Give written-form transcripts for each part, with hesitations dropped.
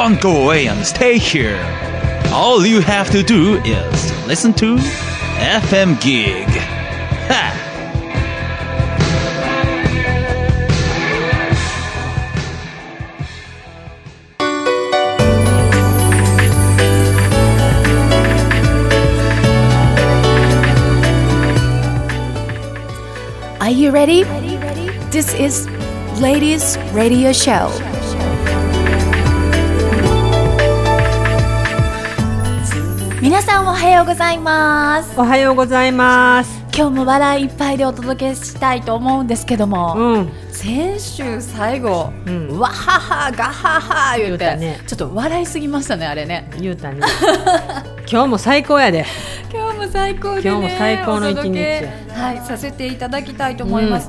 Don't go away and stay here. All you have to do is listen to FM Gig. Ha! Are you ready? This is Ladies Radio Show. 皆さんおはようございます。 おはようございます。 今日も笑いいっぱいでお届けしたいと思うんですけども、先週最後、わははガハハ言うて、ね、ちょっと笑いすぎましたねあれね。 言うたね。今日も最高やで。 今日も最高でね。 今日も最高の一日はいさせていただきたいと思います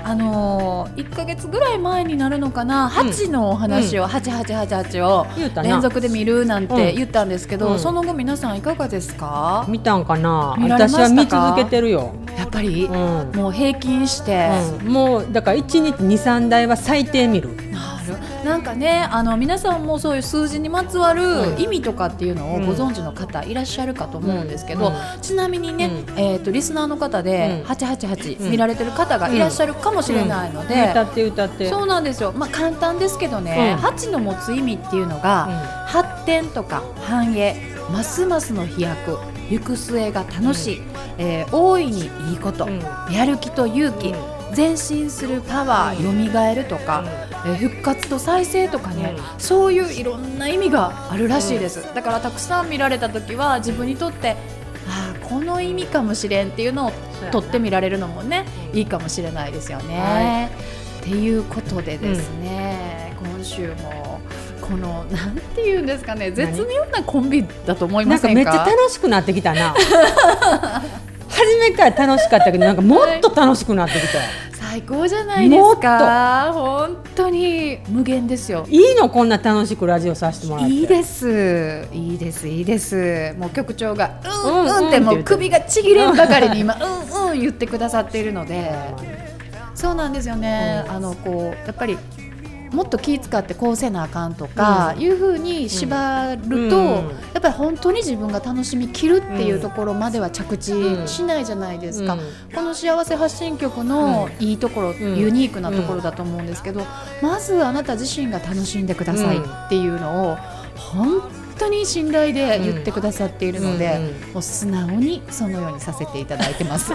。1ヶ月ぐらい前になるのかな、8のお話を、8888を連続で見るなんて言ったんですけど、その後皆さんいかがですか？ 見たんかな？ 見られましたか？ 私は見続けてるよ。 やっぱり、もう平均して、 もうだから1日 2,3 台は最低見る。 なんかね皆さんもそういう数字にまつわる意味とかっていうのをご存知の方いらっしゃるかと思うんですけど、ちなみにね、リスナーの方で888見られてる方がいらっしゃるかもしれないので、 歌ってそうなんですよ。簡単ですけどね、8の持つ意味っていうのが、発展とか繁栄、ますますの飛躍、行く末が楽しい、大いにいいこと、やる気と勇気、前進するパワー、蘇るとか、復活と再生とかね、そういういろんな意味があるらしいです。だからたくさん見られた時は自分にとってこの意味かもしれんっていうのを取ってみられるのもね、いいかもしれないですよね。っていうことでですね、今週もこのなんていうんですかね、絶妙なコンビだと思いませんか？ なんかめっちゃ楽しくなってきたな。初めから楽しかったけど、なんかもっと楽しくなってきた。 最高じゃないですか。本当に無限ですよ。 いいの、こんな楽しくラジオさせてもらって。 いいですいいですいいです。もう局長がってもう首がちぎれんばかりに今言ってくださっているので、そうなんですよね。こうやっぱりもっと気使ってこうせなあかんとかいう風に縛ると、やっぱり本当に自分が楽しみきるっていうところまでは着地しないじゃないですか。この幸せ発信局のいいところ、ユニークなところだと思うんですけど、まずあなた自身が楽しんでくださいっていうのを本当に信頼で言ってくださっているので、もう素直にそのようにさせていただいてます。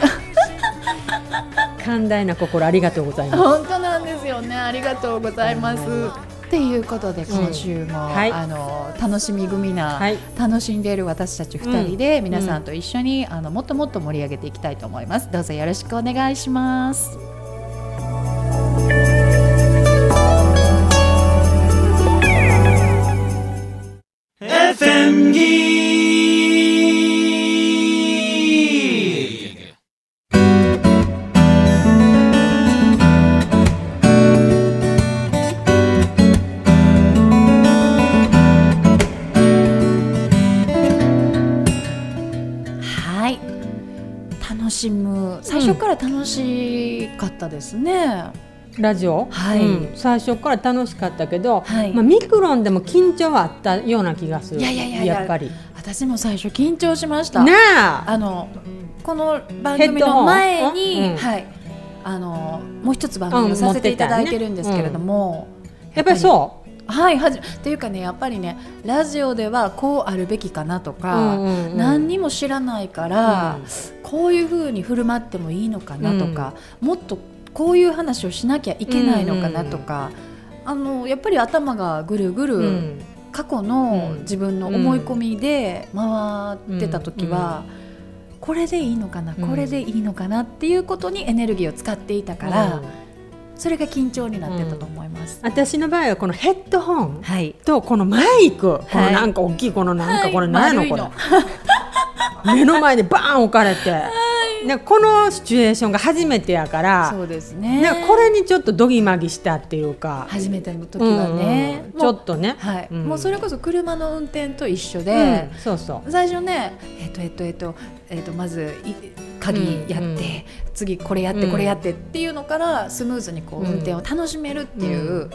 寛大な心ありがとうございます。 本当なんですよね。ありがとうございます。っていうことで今週も、楽しみ組な、楽しんでいる私たち2人で、皆さんと一緒にもっともっと盛り上げていきたいと思います。どうぞよろしくお願いします。 FM Gig。 最初から楽しかったですね。 ラジオ、最初から楽しかったけど、ミクロンでも緊張はあったような気がする。やっぱり私も最初緊張しました。この番組の前に、もう一つ番組をさせていただいてるんですけれども、 やっぱりそうっていうかね、やっぱりね、ラジオではこうあるべきかなとか、何にも知らないから、こういう風に振る舞ってもいいのかなとか、もっとこういう話をしなきゃいけないのかなとか、やっぱり頭がぐるぐる、過去の自分の思い込みで回ってた時は、これでいいのかな、これでいいのかなっていうことにエネルギーを使っていたから、それが緊張になってたと思います。 私の場合はこのヘッドホンとこのマイク、このなんか大きいこのなんかこれ何やのこれ、目の前でバーン置かれて、このシチュエーションが初めてやから、 そうですね、 これにちょっとドギマギしたっていうか、 初めての時はね、 ちょっとね、 もうそれこそ車の運転と一緒で、最初ね、まず鍵やって、次これやってこれやってっていうのからスムーズにこう運転を楽しめるっていう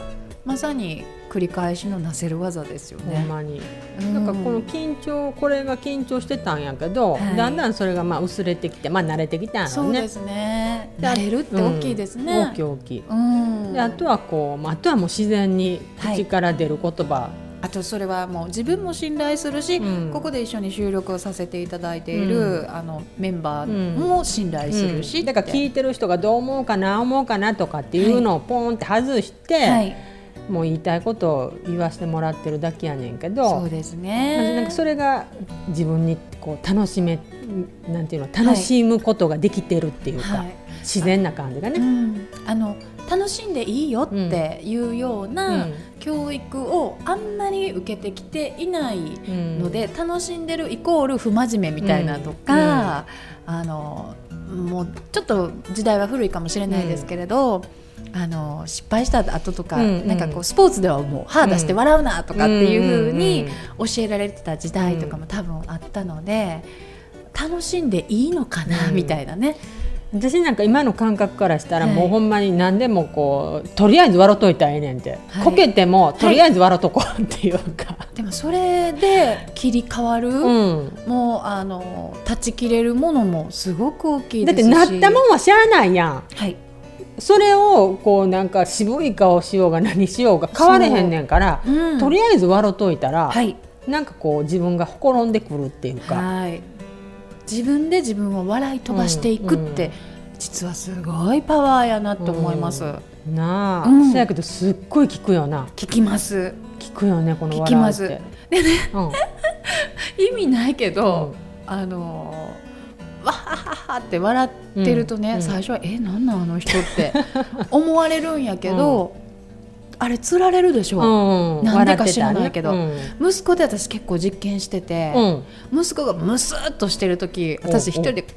まさに繰り返しのなせる技ですよね。 ほんまに。なんかこの緊張、これが緊張してたんやけど、はい、だんだんそれがまあ薄れてきて、まあ慣れてきたんやろうね。 そうですね。慣れるって大きいですね。 大きい大きい。であとはこう、あとはもう自然に口から出る言葉。はい、 あとそれはもう自分も信頼するし、ここで一緒に収録をさせていただいている、メンバーも信頼するし、 だから聞いてる人がどう思うかなとかっていうのをポンって外して、はい、もう言いたいことを言わせてもらってるだけやねんけど、 そうですね。 なんかそれが自分にこうなんていうの、楽しむことができてるっていうか、はい、自然な感じがね、 楽しんでいいよっていうような教育をあんまり受けてきていないので、楽しんでるイコール不真面目みたいなとか、もうちょっと時代は古いかもしれないですけれど、失敗した後とか、なんかこうスポーツではもう歯出して笑うなとかっていう風に教えられてた時代とかも多分あったので、楽しんでいいのかなみたいなね。 私なんか今の感覚からしたら、もうほんまに何でもこうとりあえず笑っといたらええねんって、はい、こけてもとりあえず笑っとこうっていうか、はい、 でもそれで切り替わる、もう断ち切れるものもすごく大きいですし、 だってなったもんはしゃあないやん、 はい、 それをこうなんか渋い顔しようが何しようが変われへんねんから、とりあえず笑っといたら、はい、なんかこう自分がほころんでくるっていうか、はい、 自分で自分を笑い飛ばしていくって、実はすごいパワーやなと思います、 なあ、そうやけどすっごい効くよな。 効きます。 効くよね、この笑いって。効きます。でね、 意味ないけど、わはははって笑ってるとね、最初はなんなんあの人って思われるんやけど、あれ釣られるでしょ、なんでか知らないけど、息子で私結構実験してて、息子がムスッとしてる時、私一人で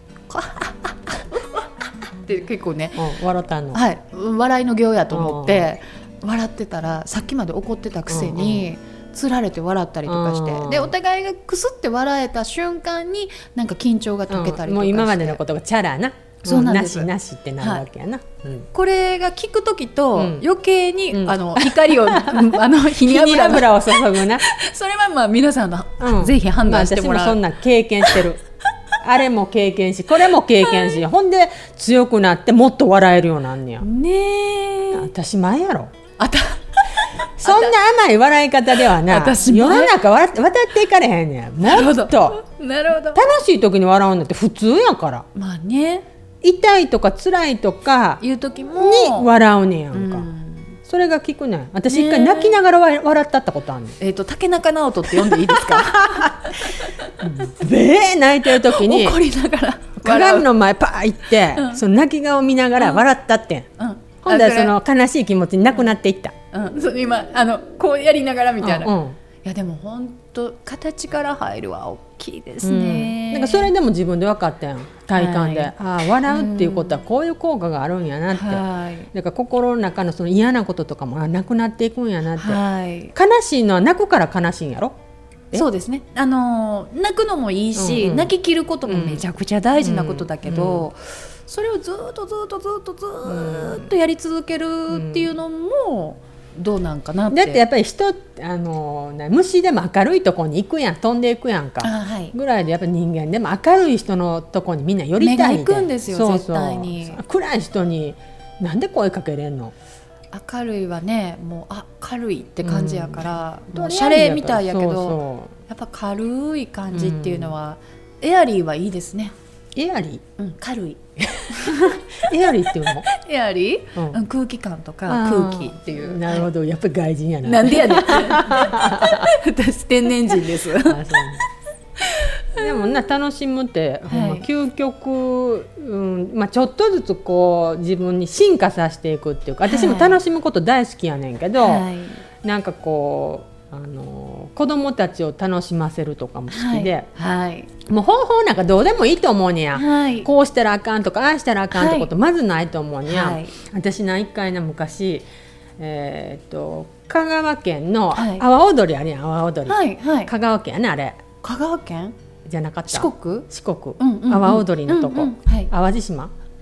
って結構ね、 笑ったの、 はい、笑いの行やと思って笑ってたら、さっきまで怒ってたくせに釣られて笑ったりとかして、でお互いがクスって笑えた瞬間になんか緊張が解けたりとかして、 もう今までのことがチャラな、 そうなんです、 なしってなるわけやな、 これが聞くときと余計に、怒りを火に油を注ぐなそれはまあ皆さんの、ぜひ判断してもらう、 私もそんな経験してるあれも経験し、これも経験し、ほんで強くなってもっと笑えるようになんねやね。 私前やろそんな甘い笑い方ではな、世の中渡っていかれへんねん。もっとなるほど、 楽しい時に笑うのって普通やから。 まあね、 痛いとか辛いとかいう時もに笑うねやんか、それが効くねん。私一回泣きながら笑ったことあるねん。 竹中直人って読んでいいですか泣いてる時に怒りながら鏡の前パー行って、その泣き顔見ながら笑ったってん、ほんだらその悲しい気持ちなくなっていった、 今こうやりながらみたいな、いやでも本当形から入るは大きいですね、 なんかそれでも自分で分かったやん、体感で、笑うっていうことはこういう効果があるんやなって、だから心の中のその嫌なこととかもなくなっていくんやなって、悲しいのは泣くから悲しいんやろ。 そうですね、泣くのもいいし、泣き切ることもめちゃくちゃ大事なことだけど、それをずっとやり続けるっていうのもどうなんかなって。 だってやっぱり虫でも明るいところに行くやん、飛んでいくやんか、ぐらいでやっぱり人間でも明るい人のところにみんな寄りたい目が行くんですよ、絶対に。 暗い人になんで声かけれんの。 明るいはね、もう軽いって感じやから、もうシャレみたいやけど、やっぱ軽い感じっていうのは、エアリーはいいですね。 エアリー、軽いエアリーっていうのエアリー、空気感とか空気っていう。 なるほど、やっぱり外人やな。 なんでやねん私天然人ですでも楽しむって、究極、ちょっとずつこう自分に進化させていくっていうか、私も楽しむこと大好きやねんけど、なんかこう子供たちを楽しませるとかも好きで、もう方法なんかどうでもいいと思うねや、こうしたらあかんとかああしたらあかんってことまずないと思うねや、私一回昔、香川県の阿波踊りあるやん、阿波踊り、香川県やね、あれ香川県じゃなかった、 四国、 阿波踊りのとこ、淡路島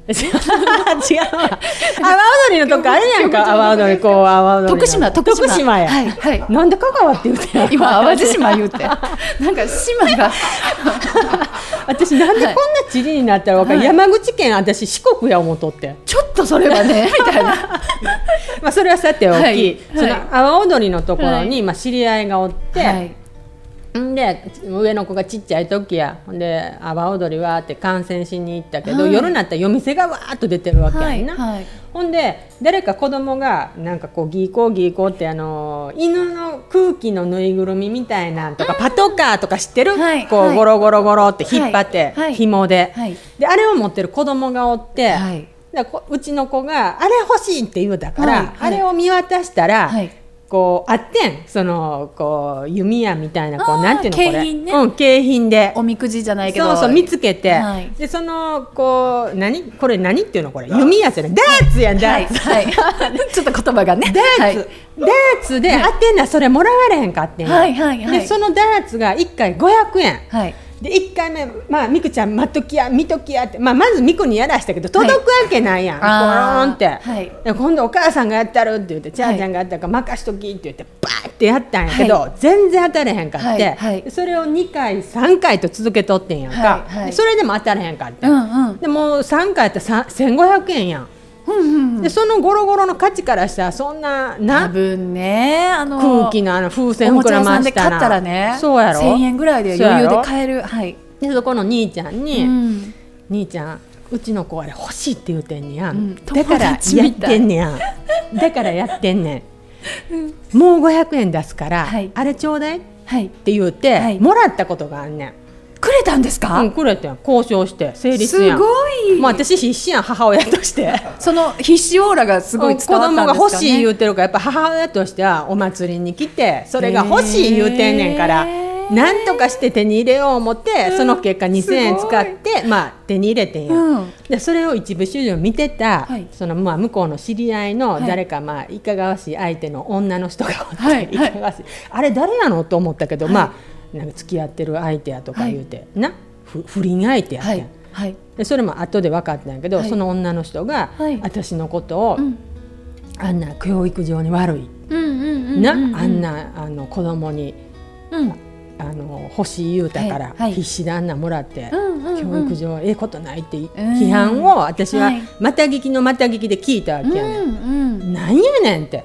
違うわ。阿波踊りのとこあるやんか。阿波踊り、こう阿波踊りの徳島や、 はいはい、なんで香川って言うてん今淡路島言うてなんか島が私なんでこんな地理になったら分かる、はい、山口県私四国や思っとってちょっとそれはねみたいなまあそれはさておき、はい、その阿波踊りのところに、 はい、 まあ、知り合いがおって、はい、で上の子がちっちゃい時やで阿波踊りはって観戦しに行ったけど、はい、夜になったら夜店がわーっと出てるわけやんな、はいはい、ほんで誰か子供がなんかこうギーコーギーコーって犬の空気のぬいぐるみみたいなんとかパトカーとか知ってる、はい、こうゴロゴロゴロって引っ張って、はい、紐で、はい、であれを持ってる子供がおって、はい、うちの子があれ欲しいって言うたから、はいはい、あれを見渡したら、はい、こうあってんこう弓矢みたいなこうなんていうのこれ景品ね、景品でおみくじじゃないけどそう見つけて、はい、でこうこれ何っていうのこれ弓矢じゃないダーツやんダーツ、はいはい、 ちょっと言葉がねダーツで当てんなそれもらわれへんかってん、はいはいはい、でそのダーツが1回500円、はいで1回目、まあ、みくちゃん待っときや見ときやって、まあ、まずみくにやらしたけど届くわけないやん、はい、ゴロンって、はい、で今度お母さんがやったるって言ってちゃーちゃんがやったから任しときって言ってバーってやったんやけど、はい、全然当たれへんかって、はいはい、それを2回3回と続けとってんやんか、はいはい、それでも当たれへんかって、うんうん、でもう3回やったら1500円やん、うんうんうん、でそのゴロゴロの価値からしたらそんな多分ね空気の風船膨らましたらおもちゃ屋さんで買ったらねそうやろ1000円ぐらいで余裕で買える、はい、 でそこの兄ちゃんに、うん、兄ちゃんうちの子あれ欲しいって言うてんねや、うん、だからやってんねやだからやってんねんもう500円出すから、はい、あれちょうだい、はい、って言うて、はい、もらったことがあんねんくれたんですか？ うん、くれてん交渉して成立やんすごいもう私必死やん母親としてその必死オーラがすごい伝わったんですかね子供が欲しい言うてるからやっぱ母親としてはお祭りに来てそれが欲しい言うてんねんからなんとかして手に入れよう思って、その結果2000円使って、まあ、手に入れてんや、でそれを一部始終見てた、はい、そのまあ向こうの知り合いの誰か、まあ、いかがわしい相手の女の人がおって、はい、いかがわしいあれ誰やのと思ったけど、はい、まあなんか付き合ってる相手やとか言うて、はい、な不倫相手やってん、はいはい、でそれも後で分かったんやけど、はい、その女の人が、はい、私のことを、あんな教育上に悪い、あんな子供に、欲しい言うたから、はいはい、必死であんなもらって、教育上ええことないって批判を私はまた聞きのまた聞きで聞いたわけやねん、なんやねんって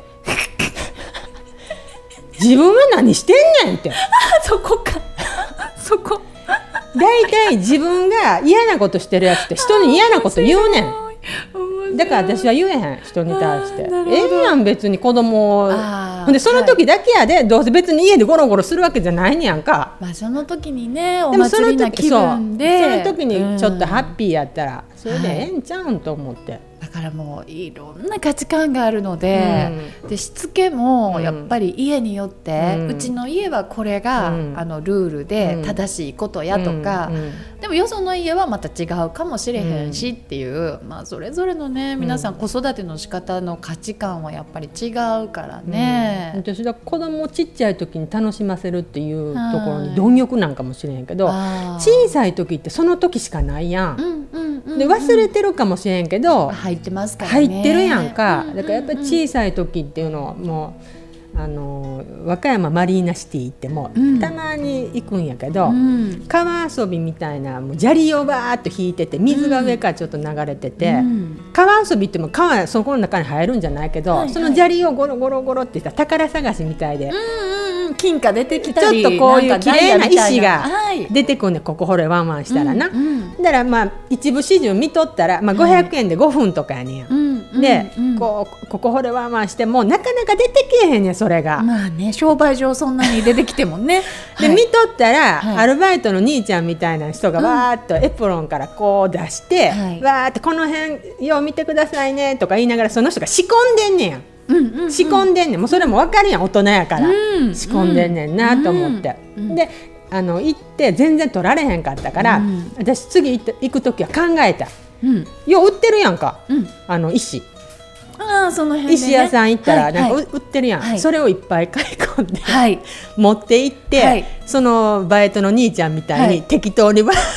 自分は何してんねんってそこかそこ大体自分が嫌なことしてるやつって人に嫌なこと言うねんだから私は言えへん人に対してええやん別に子供をでその時だけやで、はい、どうせ別に家でゴロゴロするわけじゃないんやんか、 まあ、その時にねお祭りな気分でその時にちょっとハッピーやったら、それでええんちゃうんと思って、 だからもういろんな価値観があるので、でしつけもやっぱり家によって、うちの家はこれが、ルールで正しいことやとか、でもよその家はまた違うかもしれへんしっていう、まあ、それぞれのね皆さん子育ての仕方の価値観はやっぱり違うからね、 私は子供をちっちゃい時に楽しませるっていうところに貪欲なんかもしれへんけど、小さい時ってその時しかないやん、で忘れてるかもしれんけど入ってますからね、 入ってるやんか、だからやっぱり小さい時っていうのはもう和歌山マリーナシティ行っても、たまに行くんやけど、川遊びみたいなもう砂利をバーっと引いてて水が上からちょっと流れてて、川遊びっても川そこの中に入るんじゃないけど、その砂利をゴロゴロゴロってした宝探しみたいで、 金貨出てきたりちょっとこういう綺麗な石が出てくんね、ここほれワンワンしたらな、だからまあ一部始終見とったら、まあ、500円で5分とかやねんや、で、ここほれワンワンしてもなかなか出てけえへんねんそれが、 まあね商売上そんなに出てきてもねで、見とったら、アルバイトの兄ちゃんみたいな人がわーっとエプロンからこう出して、わーってこの辺よう見てくださいねとか言いながらその人が仕込んでんねんや、仕込んでんねん、もうそれも分かるやん大人やから、仕込んでんねんなと思って、で行って全然取られへんかったから、私次行く時は考えた、よう売ってるやんか、石、 その辺でね、 石屋さん行ったらなんか売ってるやん、それをいっぱい買い込んで、持って行って、そのバイトの兄ちゃんみたいに適当にバーって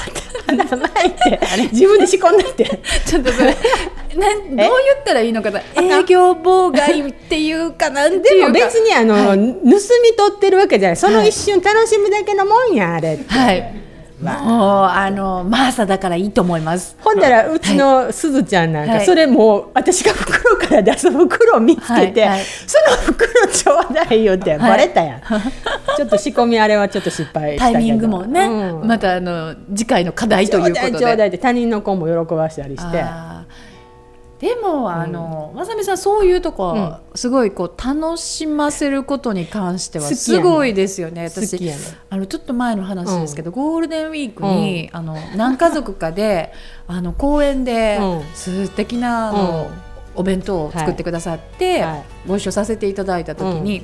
巻いて自分で仕込んだってちょっとそれどう言ったらいいのかな、営業妨害っていうかなんていうか、 でも別に盗み取ってるわけじゃない、その一瞬楽しむだけのもんやあれって、 はい、もうマーサだからいいと思います。 ほんだらうちのすずちゃんなんか、はい、それもう私が袋から出す袋を見つけて、はいはい、その袋ちょうだい言うてバレたやん、はい、ちょっと仕込みあれはちょっと失敗したけど、 タイミングもね、また次回の課題ということでちょうだいって他人の子も喜ばしたりして、 でもまさみさんそういうとこ、すごいこう楽しませることに関してはすごいですよね。私ちょっと前の話ですけど、ゴールデンウィークに、何家族かで公園で素敵なお弁当を作ってくださって、ご一緒させていただいた時に、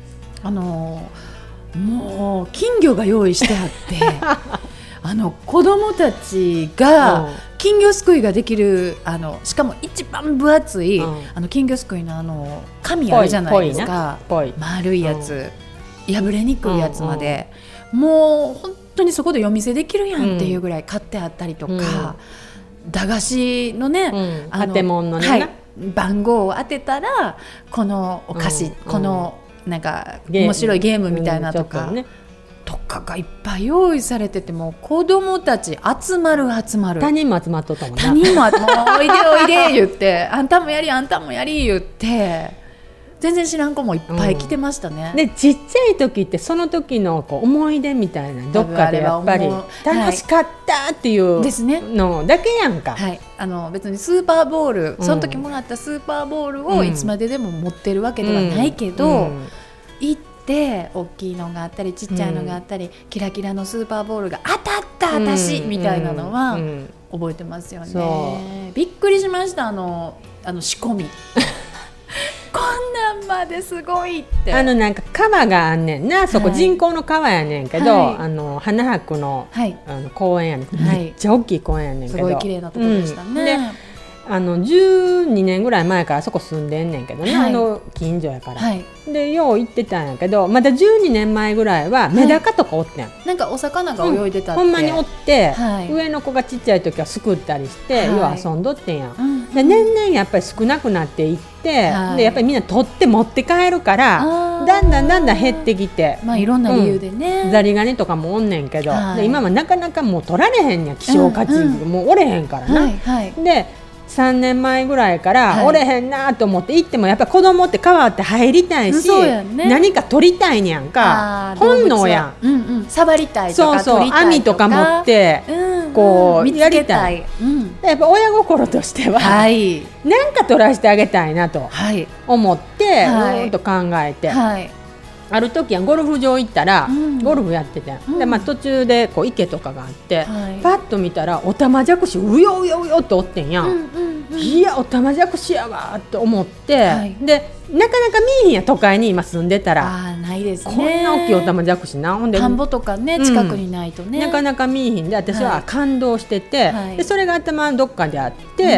もう金魚が用意してあって子供たちが金魚すくいができるしかも一番分厚い、金魚すくいの紙あるじゃないですか、丸いやつ、破れにくいやつまで、もう本当にそこで夜店できるやんっていうぐらい買ってあったりとか、駄菓子のね、 当て物のね、 はい、番号を当てたらこのお菓子、このなんか面白いゲームみたいなとか、とかがいっぱい用意されてて、もう子供たち集まる他人も集まっとったもんな、 他人もおいでおいで言ってあんたもやりあんたもやり言って、全然知らん子もいっぱい来てましたね、 でちっちゃい時ってその時の思い出みたいな、どっかでやっぱり楽しかったっていうのだけやんか、 はい、別にスーパーボール、その時もらったスーパーボールをいつまででも持ってるわけではないけど、行って大きいのがあったりちっちゃいのがあったり、キラキラのスーパーボールが当たった私、みたいなのは覚えてますよね。びっくりしました、仕込みこんなんまですごいって、 なんか川があんねんな、そこ人工の川やねんけど、花博の、公園やねん、めっちゃ大きい公園やねんけど、 すごい綺麗なところでしたね、 12年ぐらい前からそこ住んでんねんけどね、近所やから、でよう行ってたんやけど、まだ12年前ぐらいはメダカとかおってん、 なんかお魚が泳いでたって、 ほんまにおって、上の子がちっちゃい時はすくったりして、よう遊んどってんや、で年々やっぱり少なくなっていって、でやっぱりみんな取って持って帰るから、だんだん減ってきて、 いろんな理由でね、 ザリガニとかもおんねんけど、で今はなかなかもう取られへんやん、希少価値、もうおれへんからな、で3年前ぐらいからおれへんなと思って行っても、やっぱり子供って川って入りたいし、何か取りたいにやんか、本能やん、 触りたいとか、 そう網とか持ってこうやりたい、やっぱ親心としてはなんか取らせてあげたいなと思ってと考えて、ある時はゴルフ場行ったら、ゴルフやってて、で途中でこう池とかがあって、パッと見たらオタマジャクシうようようよっておってんやん、いやオタマジャクシやわって思って、でなかなか見えへんや、都会に今住んでたら、 ないですね、 こんな大きいオタマジャクシな、ほんで田んぼとかね、近くにないとね、 なかなか見えへんで、私は感動してて、でそれが頭のどっかであって、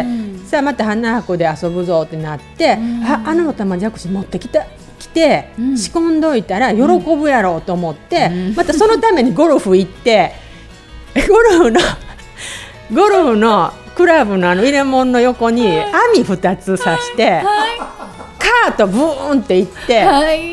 さあまた花博で遊ぶぞってなって、あのオタマジャクシ持ってきて仕込んどいたら喜ぶやろうと思って、またそのためにゴルフ行ってゴルフのクラブの入れ物の横に網2つ刺して、カートブーンって行って、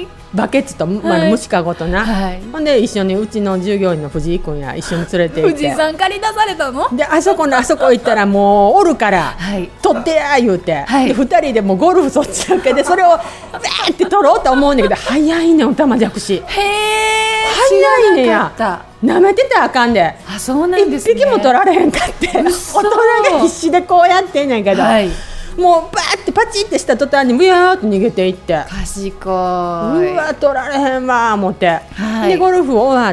バケツと、虫かごとな、ほんで一緒にうちの従業員の藤井君や一緒に連れて行って、 藤井さん借り出されたので、あそこ行ったらもうおるから、取ってや言うて、で2人でもうゴルフそっちだけでそれをバーって取ろうと思うんだけど、早いねんオタマジャクシ、早いねや、舐めてたらあかんで、 そうなんですね、 1匹も取られへんかって、大人が必死でこうやってんねんけど、もうバーってパチってした途端にブヤーって逃げていって、 賢い、 うわ取られへんわ思って、でゴルフ終わって、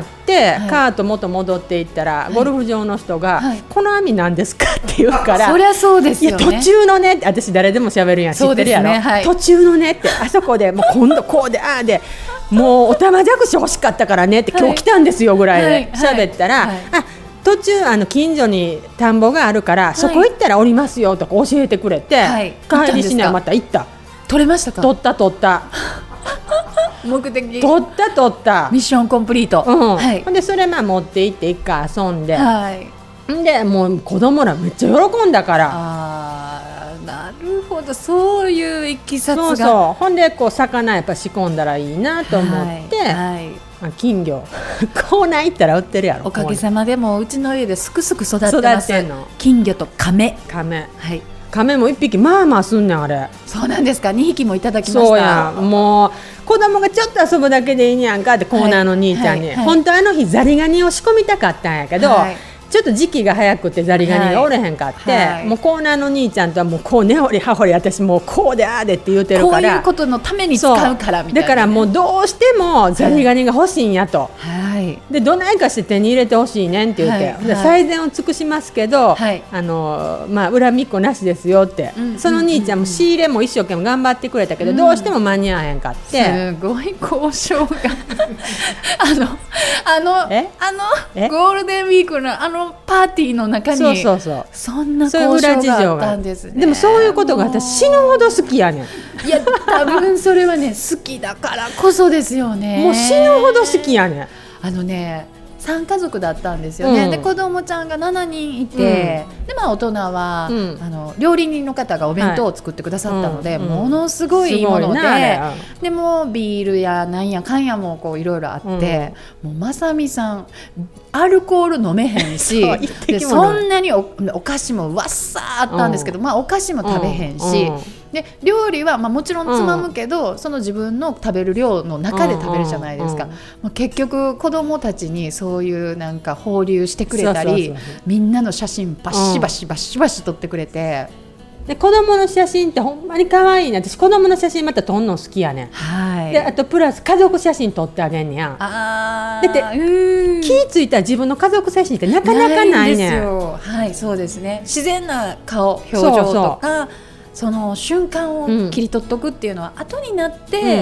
カート元戻っていったら、ゴルフ場の人が、この網なんですかって言うから、 そりゃそうですよね、 いや途中のねって、私誰でも喋るやん、知ってるやろ、途中のねって、あそこでもう今度こうでああで、もうオタマジャクシ欲しかったからねって、今日来たんですよぐらいで喋ったら、途中近所に田んぼがあるから、そこ行ったらおりますよとか教えてくれて、帰りしないまた行った。 取れましたか？ 取った目的取ったミッションコンプリート、 ほんでそれ持って行って一回遊んで、 でもう子供らめっちゃ喜んだから。 なるほど、そういういきさつが。 そうそう、ほんでこう魚やっぱ仕込んだらいいなと思って、金魚コーナー行ったら売ってるやろ。 おかげさまでもうちの家ですくすく育ってます。金魚と亀、 亀も1匹まあまあすんねんあれ。 そうなんですか。2匹もいただきました。 そうや、もう子供がちょっと遊ぶだけでいいんやんかってコーナーの兄ちゃんに、本当あの日ザリガニを仕込みたかったんやけど、ちょっと時期が早くてザリガニがおれへんかって、もうコーナーの兄ちゃんとはもうこう根掘り葉掘り私もうこうでああでって言うてるから、 こういうことのために使うからみたいな、 だからもうどうしてもザリガニが欲しいんやと、でどないかして手に入れてほしいねんって言って、最善を尽くしますけど、恨みっこなしですよって、その兄ちゃんも仕入れも一生懸命頑張ってくれたけど、どうしても間に合わへんかって、 すごい交渉がゴールデンウィークのパーティーの中にそんな交渉があったんですね。 でもそういうことが私死ぬほど好きやねん。 いや多分それはね好きだからこそですよね。 もう死ぬほど好きやねん。 3家族だったんですよね、で子供ちゃんが7人いて、で大人は、料理人の方がお弁当を作ってくださったので、ものすごいいいもので、でもビールやなんやかんやもこういろいろあって、もうまさみさんアルコール飲めへんしでそんなに お菓子もわっさーあったんですけど、お菓子も食べへんし、で料理はもちろんつまむけど、その自分の食べる量の中で食べるじゃないですか、結局子供たちにそういうなんか放流してくれたり、みんなの写真バシバシバシバシ撮ってくれて、 で子供の写真ってほんまに可愛いな。私子供の写真また撮んの好きやねん、であとプラス家族写真撮ってあげんねや。だって気ぃついたら自分の家族写真ってなかなかないねん。 そうですね、自然な顔表情とかその瞬間を切り取っとくっていうのは後になって、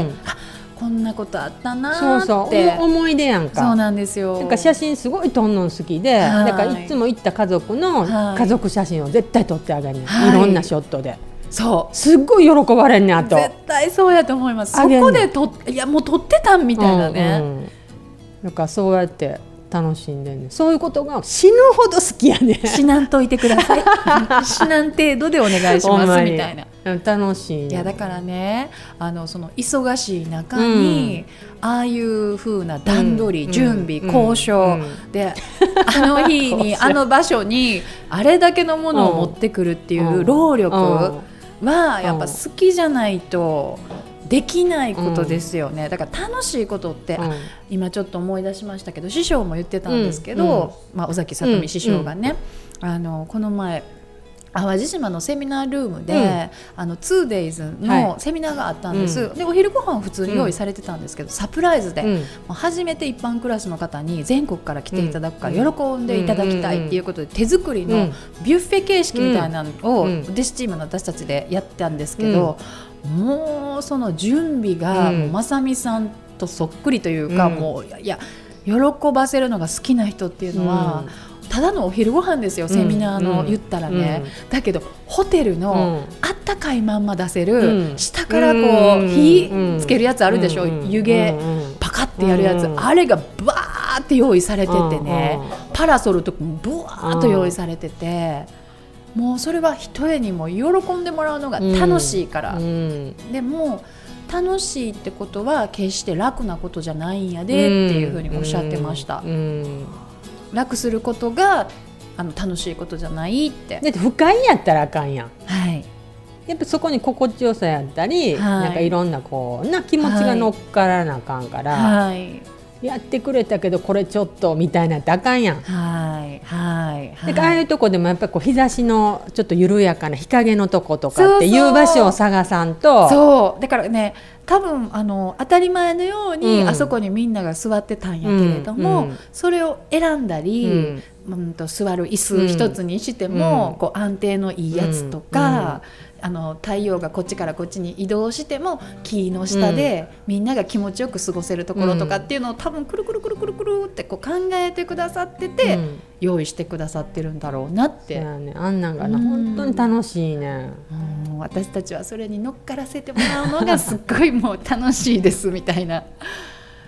こんなことあったなーって思い出やんか。 そうなんですよ。 だから写真すごい撮んの好きで、だからいつも行った家族の家族写真を絶対撮ってあげるね、いろんなショットで。そうすっごい喜ばれんねん。あと絶対そうやと思います。そこでいやもう撮ってたんみたいなね、 だからそうやって楽しんでね。そういうことが死ぬほど好きやね。 死なんといてください死なん程度でお願いしますみたいな。 楽しい、ね、 いやだからね、その忙しい中に、ああいう風な段取り、準備、交渉、であの日にあの場所にあれだけのものを持ってくるっていう労力はやっぱ好きじゃないとできないことですよね。だから楽しいことって、今ちょっと思い出しましたけど、師匠も言ってたんですけど、尾崎里美師匠がね、この前淡路島のセミナールームで、2days のセミナーがあったんです、でお昼ご飯普通に用意されてたんですけど、サプライズで、初めて一般クラスの方に全国から来ていただくから喜んでいただきたいっていうことで、手作りのビュッフェ形式みたいなのを弟子チームの私たちでやったんですけど、もうその準備がまさみさんとそっくりというか、もういや喜ばせるのが好きな人っていうのは、ただのお昼ご飯ですよ、セミナーの言ったらね、だけどホテルのあったかいまんま出せる、下からこう火つけるやつあるでしょ、湯気パカってやるやつ、あれがバーって用意されててね、パラソルとかもブワーっと用意されてて、もうそれは一重にも喜んでもらうのが楽しいから、でも楽しいってことは決して楽なことじゃないんやでっていうふうにおっしゃってました。楽することが楽しいことじゃないって。だって不快やったらあかんやん、やっぱそこに心地よさやったり、なんかいろんなこうな気持ちが乗っからなあかんから、やってくれたけどこれちょっとみたいなってあかんやん。だからああいうとこでもやっぱりこう日差しのちょっと緩やかな日陰のとことかっていう場所を探さんと。 そうだからね、多分当たり前のように、あそこにみんなが座ってたんやけれども、それを選んだり、座る椅子一つにしても、こう安定のいいやつとか、太陽がこっちからこっちに移動しても木の下でみんなが気持ちよく過ごせるところとかっていうのを多分くるくるくるくるくるってこう考えてくださってて、用意してくださってるんだろうなって。 あんなんがな、本当に楽しいね。 私たちはそれに乗っからせてもらうのがすっごいもう楽しいですみたいな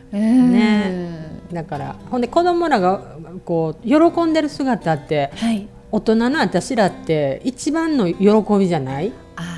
ね、だからほんで子供らがこう喜んでる姿って、はい、大人の私らって一番の喜びじゃない？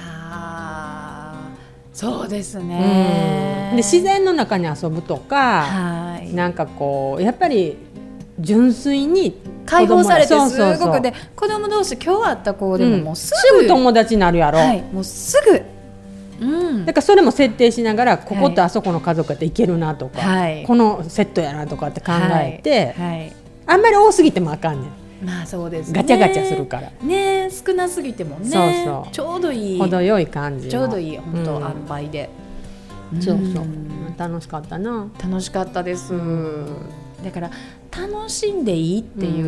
そうですね、 で自然の中に遊ぶとか、はい、なんかこうやっぱり純粋に解放されてすごくで子供同士今日会った子でももうすぐ友達になるやろ、 はい、もうすぐ、 だからそれも設定しながらこことあそこの家族やっていけるなとか、はい、このセットやなとかって考えて、はいはい、あんまり多すぎてもあかんねん。 まあそうですね、 ガチャガチャするからね、少なすぎてもね、そうそうちょうどいい程よい感じ、 ちょうどいい本当、塩梅で、 そうそう、楽しかったな。 楽しかったです、だから楽しんでいいっていう、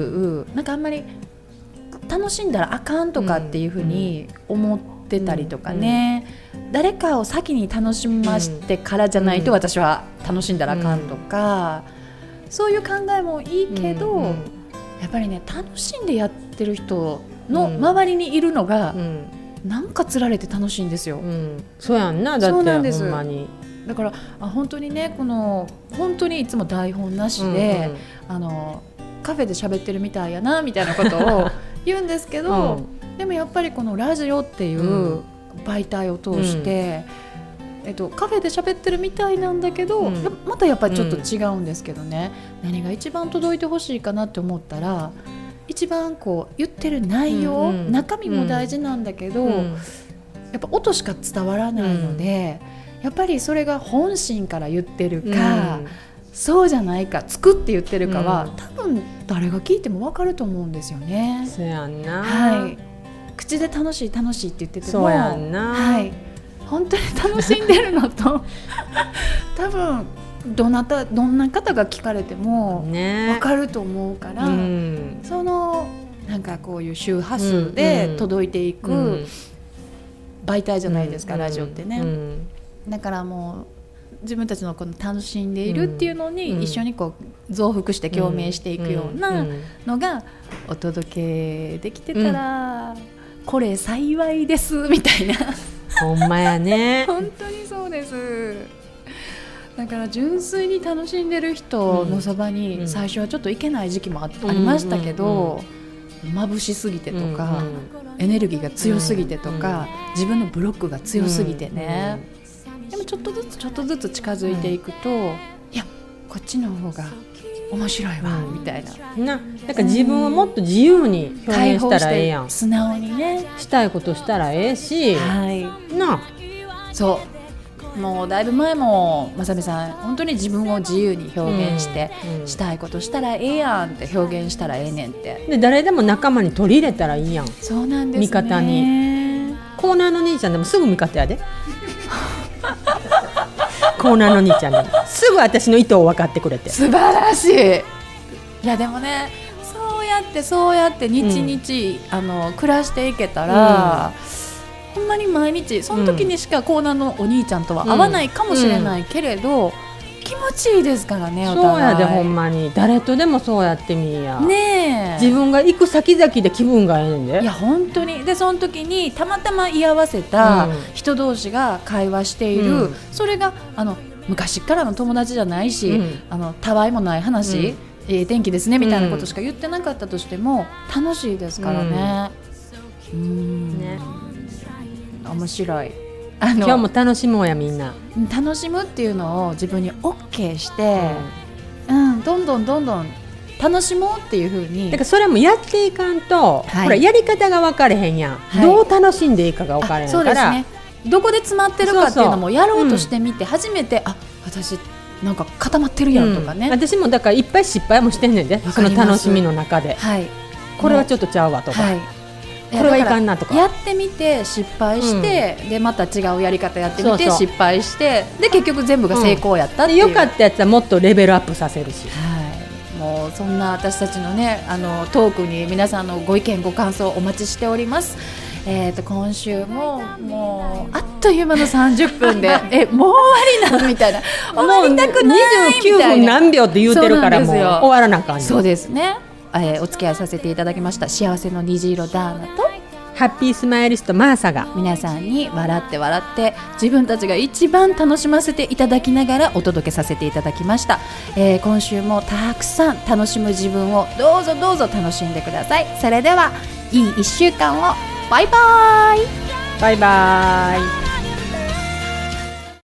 なんかあんまり楽しんだらあかんとかっていうふうに思ってたりとかね、誰かを先に楽しましてからじゃないと私は楽しんだらあかんとか、そういう考えもいいけど、やっぱりね楽しんでやってる人の周りにいるのが、なんかつられて楽しいんですよ、 そうやんな。だってほんまにだから本当にね本当にいつも台本なしで、カフェで喋ってるみたいやなみたいなことを言うんですけど、でもやっぱりこのラジオっていう媒体を通して、カフェで喋ってるみたいなんだけど、またやっぱりちょっと違うんですけどね、何が一番届いてほしいかなって思ったら、一番こう言ってる内容、中身も大事なんだけど、やっぱ音しか伝わらないので、やっぱりそれが本心から言ってるか、そうじゃないか、作って言ってるかは、多分誰が聞いても分かると思うんですよね。 そうやんな、 はい、口で楽しい楽しいって言ってても、 そうやんな、 はい、本当に楽しんでるのと多分どんな方が聞かれても分かると思うから、そのなんかこういう周波数で届いていく媒体じゃないですか、ラジオってね、だからもう自分たちのこの楽しんでいるっていうのに一緒にこう増幅して共鳴していくようなのがお届けできてたら、これ幸いですみたいなほんまやね本当にそうです。だから純粋に楽しんでる人のそばに最初はちょっといけない時期もありましたけど、眩しすぎてとか、エネルギーが強すぎてとか、自分のブロックが強すぎてね、でもちょっとずつ近づいていくと、いやこっちの方が面白いわ、みたいな、 だから自分をもっと自由に表現したらええやん、 素直にねしたいことしたらええし、なそうもうだいぶ前もまさみさん本当に自分を自由に表現して、したいことしたらええやんって表現したらええねんって、 で誰でも仲間に取り入れたらいいやん。 そうなんですね、 味方に。コーナーの兄ちゃんでもすぐ味方やでコーナーの兄ちゃんでもすぐ私の意図を分かってくれて、 素晴らしい。いやでもね、そうやって日々、暮らしていけたら、ほんまに毎日その時にしかコーナーのお兄ちゃんとは会わないかもしれないけれど、気持ちいいですからね。お互いそうやで、ほんまに誰とでもそうやってみや、 ね、 自分が行く先々で気分がええねんで。 いや本当に。でその時にたまたま居合わせた人同士が会話している、それが昔からの友達じゃないし、たわいもない話、天気ですねみたいなことしか言ってなかったとしても楽しいですからね。面白い。 今日も楽しもうや、みんな。 楽しむっていうのを自分に OK して、どんどん楽しもうっていう風に。 だからそれもやっていかんと、ほらやり方が分かれへんやん、どう楽しんでいいかが分かれへんから。そうですね、 どこで詰まってるかっていうのもやろうとしてみて初めて、私なんか固まってるやんとかね、 私もだからいっぱい失敗もしてんねんで、その楽しみの中で、これはちょっとちゃうわとか、これはいかんなとか、 やってみて失敗して、でまた違うやり方やってみて失敗して、で結局全部が成功やったっていう、 よかったやつはもっとレベルアップさせるし、 もうそんな私たちのねトークに皆さんのご意見ご感想お待ちしております。今週ももうあっという間の30分でもう終わりなみたいな、終わりたくないみたいな、 29分何秒って言うてるからもう終わらなあかんねん。 そうですね、お付き合いさせていただきました幸せの虹色ダーナとハッピースマイリストマーサが皆さんに笑って笑って自分たちが一番楽しませていただきながらお届けさせていただきました。今週もたくさん楽しむ自分をどうぞどうぞ楽しんでください。それではいい1週間を。バイバイ。 バイバイ。